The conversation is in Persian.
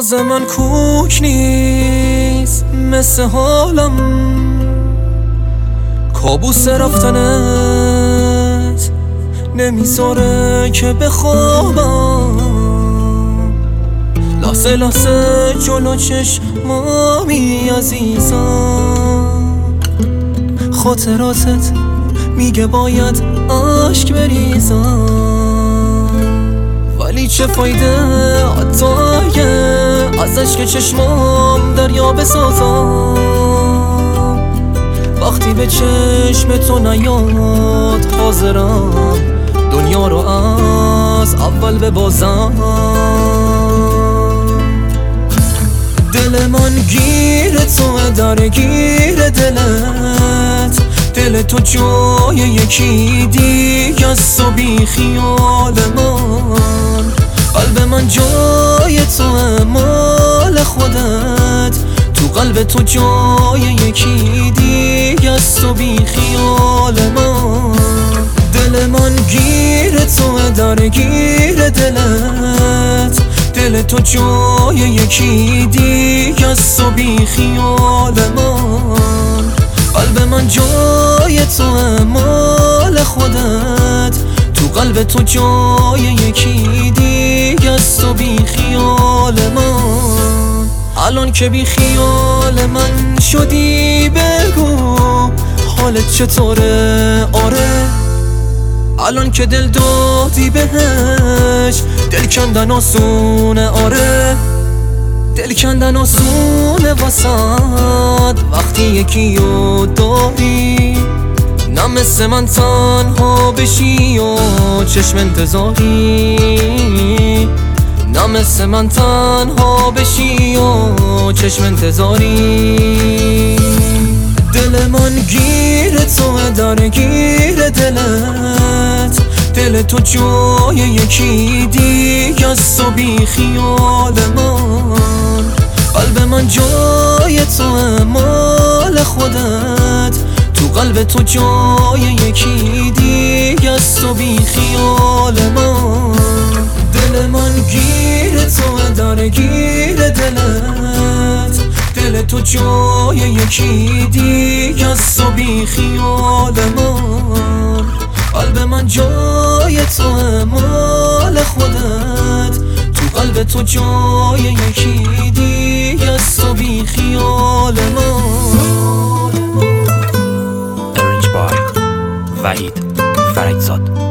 روز من کوک نیست مثل حالم، کابوس رفتنت نمیذاره که بخوابم. لحظه لحظه جلو چشمامی عزیزم، خاطراتت میگه باید عشق بریزم، ولی چه فایده حتی اگه از عشق چشمام دریا بسازم. وقتی به چشم تو نیاد حاضرم دنیا رو از اول ببازم. دل من گیر تو، درگیر دلت، دل تو جای یکی دیگه است و بی خیال من. قلب من جای تو، مال خودت، تو قلب تو جای یکی دیگه است و بی خیال من. دل من گیر تو، درگیر دلت، دل تو جای یکی دیگه است و بی خیال من. قلب من جای تو، مال خودت، تو قلب تو جای یکی دیگه است و بی خیال من. الان که بی خیال من شدی بگو حالت چطوره؟ آره الان که دل دادی بهش دل کندن آسونه. آره دل کندن آسونه واسد وقتی یکی رو داری، نه مثل من تنها بشی و چشم انتظاری، نه مثل من تنها بشی و چشم انتظاری. دل من گیر تو، درگیر دلت، دل تو جای یکی دیگه است و بی خیال من. قلب من جای تو، مال خودت، تو قلب تو جای یکی دیگه است و بی خیال من. دل من گیر تو، درگیر دلت، دل تو جای یکی دیگه است و بی خیال من. قلب من جای تو، مال خودت، تو قلب تو جای یکی دیگه است و بی خیال من. Arranged by وحید فرجزاد.